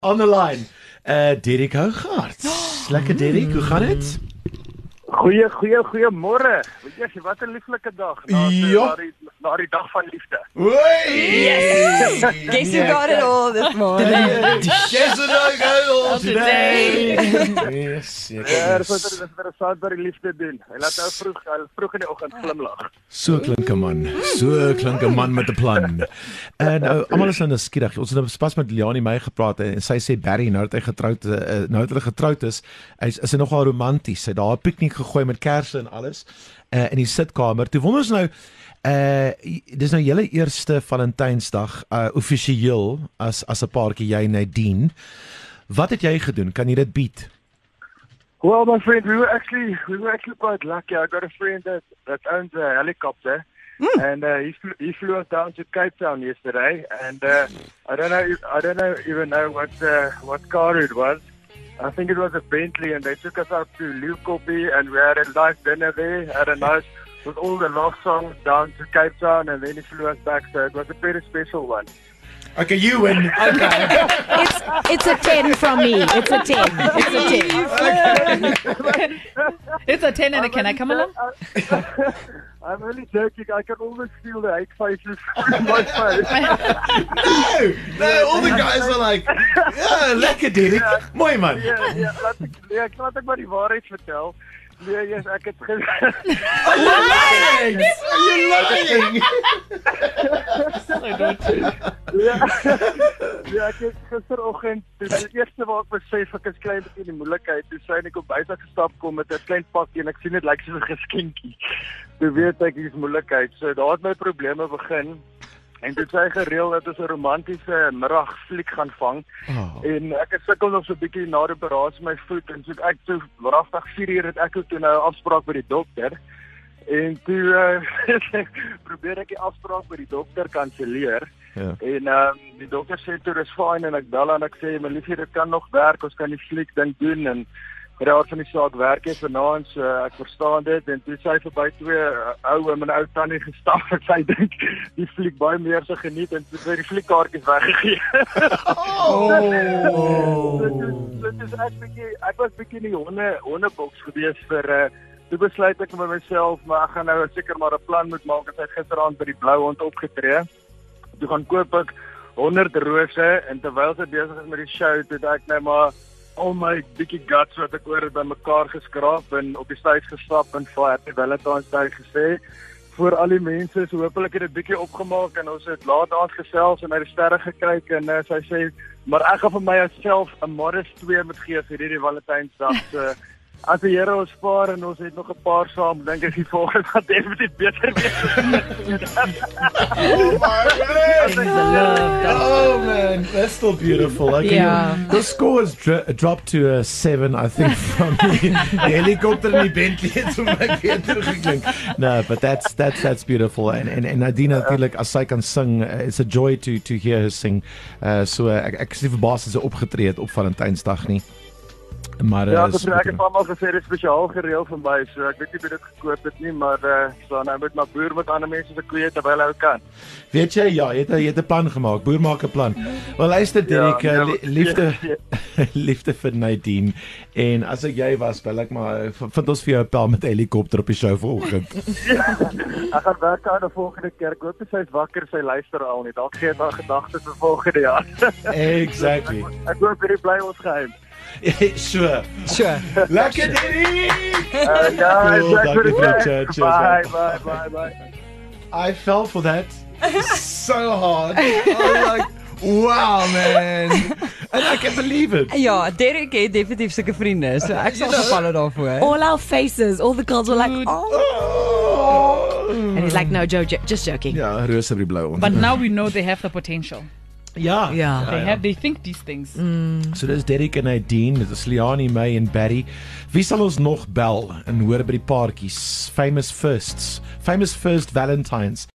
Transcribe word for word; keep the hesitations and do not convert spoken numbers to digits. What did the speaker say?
On the line, uh, Derek Hougaard. Lekker Derek, hoe gaan het? Goeie, goeie, goeie môre. Weet jy, wat 'n lieflike dag. Na, Ja. na, die, na die dag van liefde. Yes! Guess you got it all this morning. Guess what I got all today? Yes, Ja, dis wat dit interessant by die liefde doen. Hy laat ou vroeg, hy vroeg in die oggend glimlag. So klink 'n man. So klink 'n man met 'n plan. En nou, almal is nou nuuskierig. Ons het nou pas met Liani May gepraat en sy sê Barry nou dat hy getroud uh, nou dat hulle getroud is, hy is, is hy nogal romanties. Hy het daar 'n piknik gegooi met kersse en alles uh, in die sitkamer. Toe wonder ons nou uh dis nou julle eerste Valentynsdag uh offisieel as as 'n paartjie, jy en Nadine. Wat het jy gedoen? Kan jy dit bied? Well, my friend, we were actually we were actually quite lucky. I got a friend that that owns a helicopter, mm. and uh, he flew, he flew us down to Cape Town yesterday. And uh, I don't know I don't know even know what uh, what car it was. I think it was a Bentley, and they took us up to Leeukoppie, and we had a nice dinner there. Had a nice with all the love songs down to Cape Town, and then he flew us back. So it was a very special one. Okay, you win. Okay. It's it's a ten from me. It's a ten. It's a ten. It's a ten and a can I come along? I'm only joking. I can almost feel the hate faces in my face. No, no, all the guys are like, yeah, lekker Derek. Mooi man. Ja, ja, laat ek ja, ek laat ek maar die waarheid vertel. Nee, yes, ek het ge Are you lying? Are you lying? Ja, ja, ek het gisteroggend, die eerste waar ek besef ek is klein bietjie in die moeilikheid, toe sy net op buite gestap kom met 'n klein pakkie en ek sien dit lyk soos 'n geskenkie. Toe weet ek hier's moeilikheid. So daar het my probleme begin. En dit sê gereël dat ons 'n romantiese middagfliek gaan vang. Oh. En ek het sukkel nog so 'n bietjie na die operasie my voet en so ek toe wragtig vier uur het ek toe nou 'n afspraak by die dokter. En toe uh, probeer ek die afspraak by die dokter kanselleer. Ja. En um, die dokter sê toe dis fyn en ek bel en ek sê my liefie dit kan nog werk, ons kan die fliek ding doen en raad van die saak werk jy vanaand, so ek verstaan dit en toe sy verby twee uh, ou en 'n ou tannie gestap en sy dink die fliek baie meer se geniet en toe sy die fliekkaartjies weggegee. Oh. Dit is ek bietjie ek was bietjie in die honde hondeboks gewees vir uh, toe besluit ek met myself maar ek gaan nou seker maar 'n plan moet maak. Ek het gisteraand by die Blou Hond opgetree. Toe gaan koop ek honderd rose en terwyl sy besig is met die show toe ek nou maar al my bietjie guts wat ek oor het by mekaar geskraap en op die stage gestap en vir Happy Valentine's Day gesê vir al die mense, so hopelik het dit bietjie opgemaak en ons het laat aand gesels en na die sterre gekyk en uh, sy sê, maar ek gaan vir my self 'n Morris twee moet gee vir hierdie Valentynsdag. So as die Here ons spaar en ons het nog 'n paar saam, dink ek die volgende gaan definitief beter wees. Oh my man! Oh man, that's still beautiful. Okay, Yeah. your, your score has dro- dropped to a seven, I think, from the, the helicopter and the Bentley. Het so my beter geklink. No, but that's that's that's beautiful. And and, and Nadine natuurlik as sy kan sing, uh, it's a joy to to hear her sing. Uh, so uh, ek ek is nie verbaas as sy opgetree het op Valentynsdag nie. Maar ja, uh, ek het ek almal gesê dit is spesiaal gereël vir my, so ek weet nie wie dit gekoop het nie, maar uh, so nou moet maar boer met ander mense se koeie terwyl hy kan. Weet jy, ja, jy het jy het 'n plan gemaak. Boer maak 'n plan. Wel luister Derek, ja, ja, liefde ja, ja. liefde vir Nadine. En as ek jy was, bel ek maar vind ons vir jou 'n pel met 'n helikopter op die show vanoggend. Ja, ek gaan werk aan 'n volgende keer. Ek hoop sy is wakker, sy luister al nie. Dalk gee dit haar gedagtes vir volgende jaar. Exactly. Ek hoop hierdie bly ons geheim. Sure. Sure. Lekker Derek. Uh, ja, Cool, ek vir die dankie vir die chat. chat, cheers, Bye, man. bye, bye, bye. I fell for that so hard. I was like, wow man. And I can't believe it. Ja, Derek het definitief sulke vriende, so ek sal geval het daarvoor. All our faces, all the girls were like, oh. Oh. And he's like, no, Joe, jo- just joking. Ja, rose op die blou. But now we know they have the potential. Ja. Ja. They have, they think these things. So dis Derek en Nadine, dit is Liani May en Barry. Wie sal ons nog bel en hoor by die paartjies? Famous firsts. Famous first Valentines.